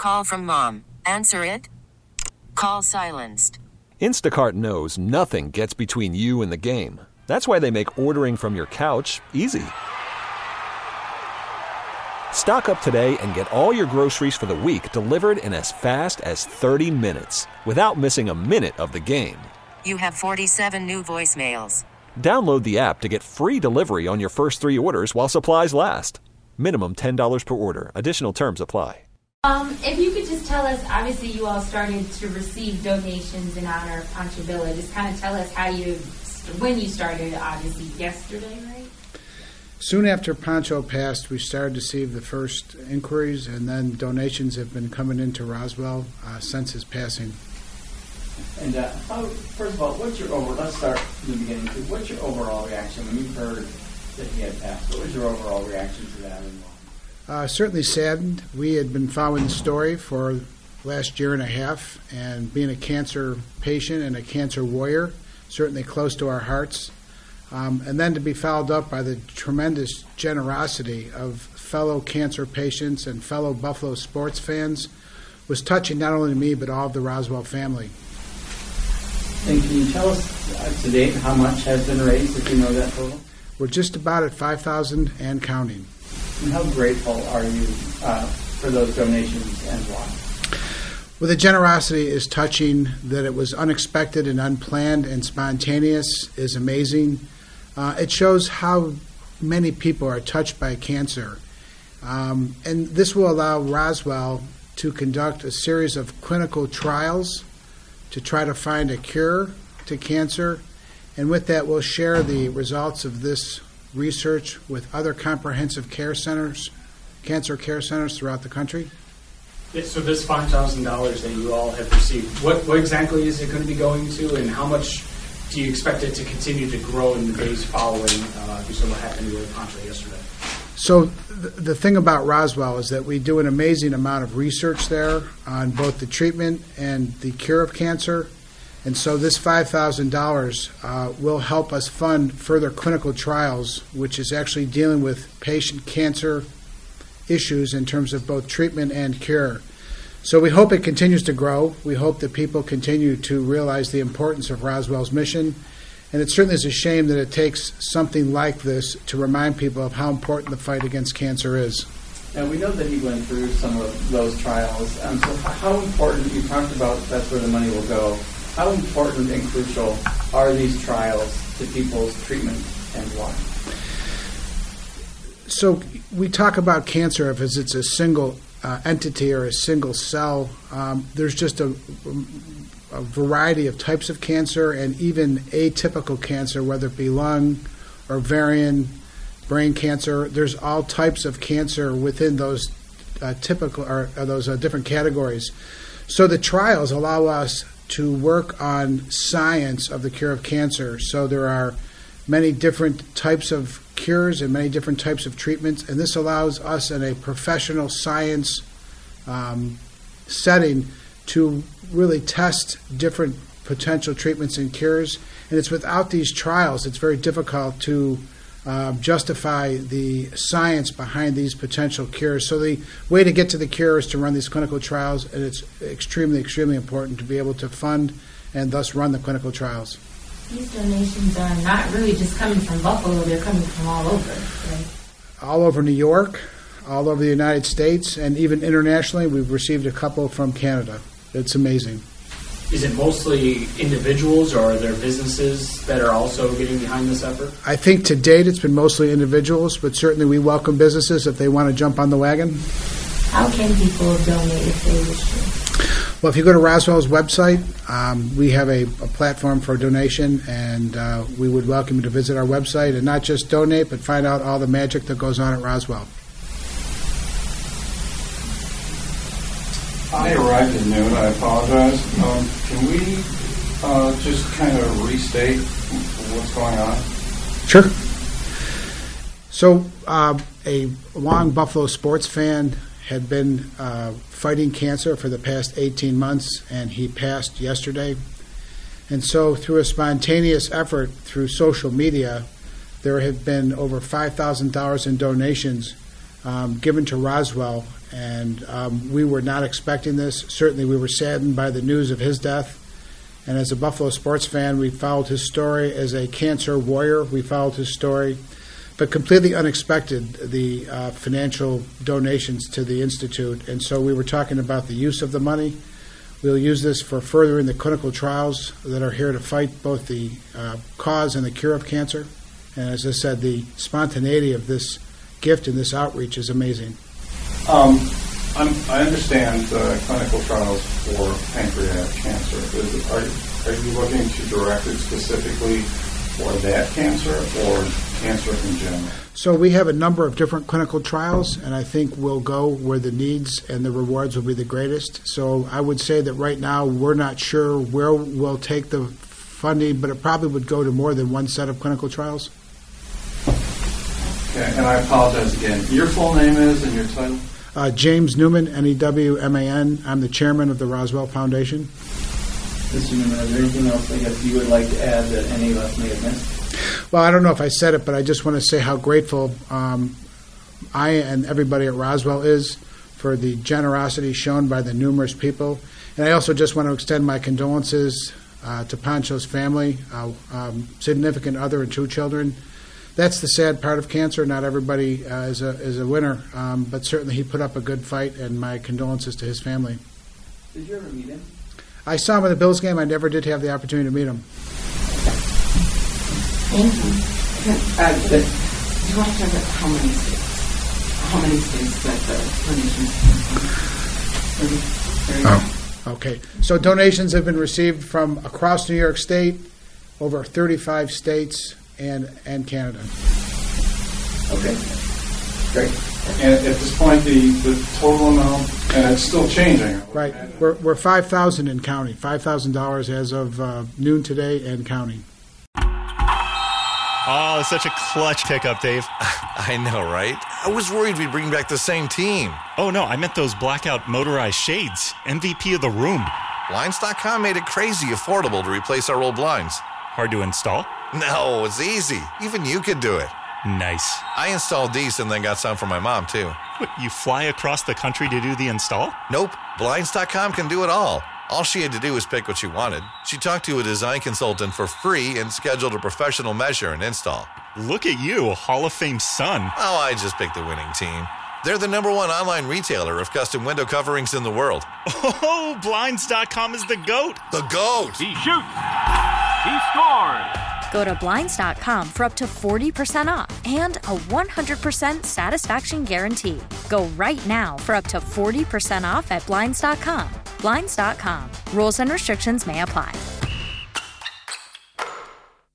call from mom. Answer it. Call silenced. Instacart knows nothing gets between you and the game. That's why they make ordering from your couch easy. Stock up today and get all your groceries for the week delivered in as fast as 30 minutes without missing a minute of the game. You have 47 new voicemails. Download the app to get free delivery on your first 3 orders while supplies last. Minimum $10 per order. Additional terms apply. If you could just tell us, obviously you all started to receive donations in honor of Pancho Villa. Just kind of tell us when you started, obviously yesterday, right? Soon after Pancho passed, we started to receive the first inquiries, and then donations have been coming into Roswell since his passing. And first of all, let's start from the beginning. What's your overall reaction when you heard that he had passed? What was your overall reaction to that? Certainly saddened. We had been following the story for last year and a half, and being a cancer patient and a cancer warrior, certainly close to our hearts. And then to be followed up by the tremendous generosity of fellow cancer patients and fellow Buffalo sports fans was touching not only me, but all of the Roswell family. And can you tell us to date how much has been raised, if you know that total? We're just about at $5,000 and counting. And how grateful are you for those donations and why? Well, the generosity is touching. That it was unexpected and unplanned and spontaneous is amazing. It shows how many people are touched by cancer. And this will allow Roswell to conduct a series of clinical trials to try to find a cure to cancer. And with that, we'll share the results of this research with other comprehensive care centers, cancer care centers throughout the country. So this $5,000 that you all have received, what exactly is it going to be going to, and how much do you expect it to continue to grow in the days following what happened with Pancho yesterday? So the thing about Roswell is that we do an amazing amount of research there on both the treatment and the cure of cancer. And so this $5,000 will help us fund further clinical trials, which is actually dealing with patient cancer issues in terms of both treatment and cure. So we hope it continues to grow. We hope that people continue to realize the importance of Roswell's mission. And it certainly is a shame that it takes something like this to remind people of how important the fight against cancer is. Now, we know that he went through some of those trials. So how important, you talked about that's where the money will go, how important and crucial are these trials to people's treatment and why? So we talk about cancer if it's a single entity or a single cell. There's just a variety of types of cancer and even atypical cancer, whether it be lung, ovarian, brain cancer. There's all types of cancer within those different categories. So the trials allow us to work on science of the cure of cancer. So there are many different types of cures and many different types of treatments, and this allows us in a professional science setting to really test different potential treatments and cures. And it's without these trials, it's very difficult to justify the science behind these potential cures. So the way to get to the cure is to run these clinical trials, and it's extremely, extremely important to be able to fund and thus run the clinical trials. These donations are not really just coming from Buffalo, they're coming from all over, right? All over New York, all over the United States, and even internationally. We've received a couple from Canada. It's amazing. Is it mostly individuals, or are there businesses that are also getting behind this effort? I think to date it's been mostly individuals, but certainly we welcome businesses if they want to jump on the wagon. How can people donate if they wish to? Well, if you go to Roswell's website, we have a platform for donation, and we would welcome you to visit our website and not just donate, but find out all the magic that goes on at Roswell. I arrived at noon. I apologize. Can we just kind of restate what's going on? Sure. So a long Buffalo sports fan had been fighting cancer for the past 18 months, and he passed yesterday. And so through a spontaneous effort through social media, there have been over $5,000 in donations given to Roswell. And we were not expecting this. Certainly we were saddened by the news of his death. And as a Buffalo sports fan, we followed his story. As a cancer warrior, we followed his story. But completely unexpected, the financial donations to the Institute. And so we were talking about the use of the money. We'll use this for furthering the clinical trials that are here to fight both the cause and the cure of cancer. And as I said, the spontaneity of this gift and this outreach is amazing. I understand clinical trials for pancreatic cancer. Are you looking to direct it specifically for that cancer or cancer in general? So we have a number of different clinical trials, and I think we'll go where the needs and the rewards will be the greatest. So I would say that right now we're not sure where we'll take the funding, but it probably would go to more than one set of clinical trials. Okay, and I apologize again. Your full name is and your title? James Newman, N-E-W-M-A-N. I'm the chairman of the Roswell Foundation. Mr. Newman, is there anything else I guess you would like to add that any of us may have missed? Well, I don't know if I said it, but I just want to say how grateful I and everybody at Roswell is for the generosity shown by the numerous people. And I also just want to extend my condolences to Pancho's family, significant other and 2 children. That's the sad part of cancer. Not everybody is a winner, but certainly he put up a good fight, and my condolences to his family. Did you ever meet him? I saw him at the Bills game. I never did have the opportunity to meet him. Thank you. You want to talk about how many states that the donations came from? Okay. So donations have been received from across New York State, over 35 states, and Canada. Okay. Great. And at this point, the total amount, and it's still changing. Right. We're $5,000 in counting. $5,000 as of noon today and counting. Oh, such a clutch pickup, Dave. I know, right? I was worried we'd bring back the same team. Oh, no, I meant those blackout motorized shades. MVP of the room. Blinds.com made it crazy affordable to replace our old blinds. Hard to install? No, it's easy. Even you could do it. Nice. I installed these and then got some for my mom, too. What, you fly across the country to do the install? Nope. Blinds.com can do it all. All she had to do was pick what she wanted. She talked to a design consultant for free and scheduled a professional measure and install. Look at you, a Hall of Fame son. Oh, I just picked the winning team. They're the #1 online retailer of custom window coverings in the world. Oh, Blinds.com is the GOAT. The GOAT! He shoots. He scores. Go to Blinds.com for up to 40% off and a 100% satisfaction guarantee. Go right now for up to 40% off at Blinds.com. Blinds.com. Rules and restrictions may apply.